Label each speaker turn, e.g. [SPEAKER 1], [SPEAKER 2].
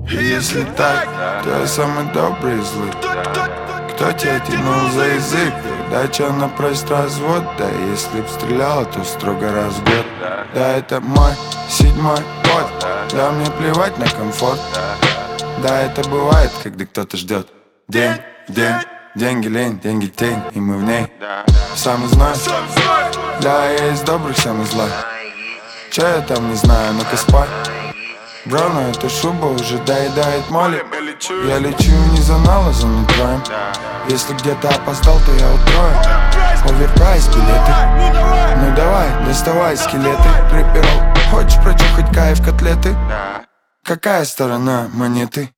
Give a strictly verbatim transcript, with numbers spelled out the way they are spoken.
[SPEAKER 1] И если так, то я самый добрый и злый. Кто тебя тянул за язык? Дача она просит развод. Да если б стреляла, то строго раз в год. Да это мой седьмой год. Да мне плевать на комфорт. Да это бывает, когда кто-то ждет. День в день, деньги лень, деньги тень, и мы в ней. Самый зной. Да, я из добрых, самый злой. Че я там не знаю, ну-ка спай. Бро, но эта шуба уже доедает моли. Я лечу не за налозом, не троем. Если где-то опоздал, то я утрою. Оверпрайс билеты. Ну давай, доставай скелеты. Рэперов, хочешь прочухать кайф котлеты? Какая сторона монеты?